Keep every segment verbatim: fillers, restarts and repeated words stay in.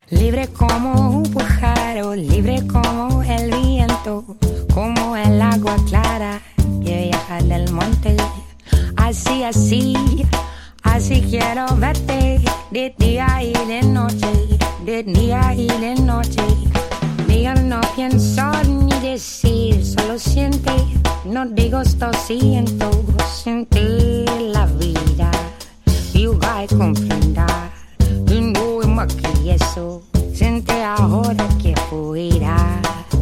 Libre como un pájaro, libre como el viento, como el agua clara que viaja del monte. Así, así, así quiero verte, de día y de noche, de día y de noche. Digo, no pienso ni decir, solo siente, no digo esto siento, sentir la vida y vai comprender. Y no es más que eso, siente ahora que fuera.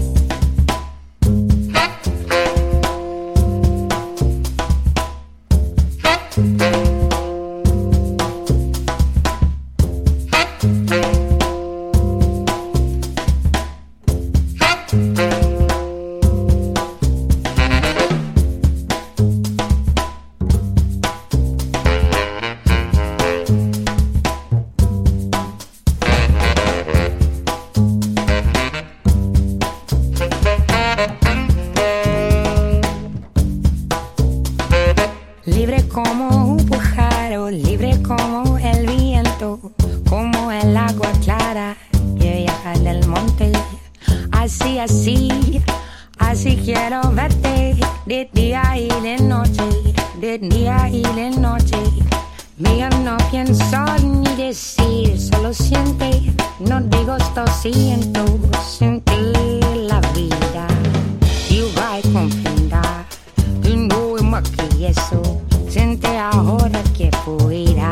Libre como un pájaro, libre como el viento, como el agua clara que viaja del monte. Así, así, así quiero verte, de día y de noche, de día y de noche. Mira, no pienso ni decir, solo siente, no digo esto siento, sentir la vida y vai comprender, que no es más que eso. Siente ahora que fuera.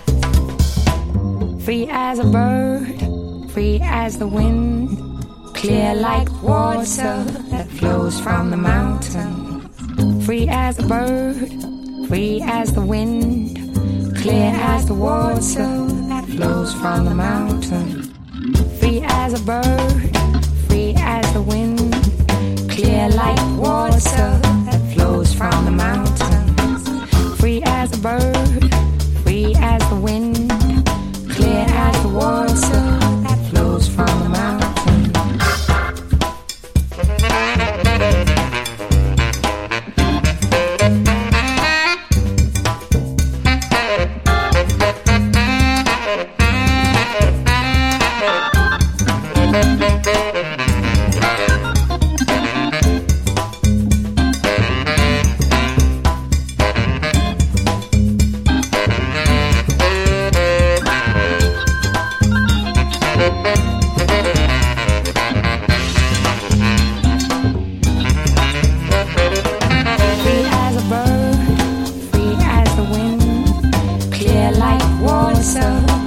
Free as a bird, free as the wind, clear like water that flows from the mountain. Free as a bird, free as the wind, clear as the water that flows from the mountain. Free as a bird, free as the wind, clear like water that flows from the mountain. Free as a bird, free as the wind, clear as the water that flows from the mountain. So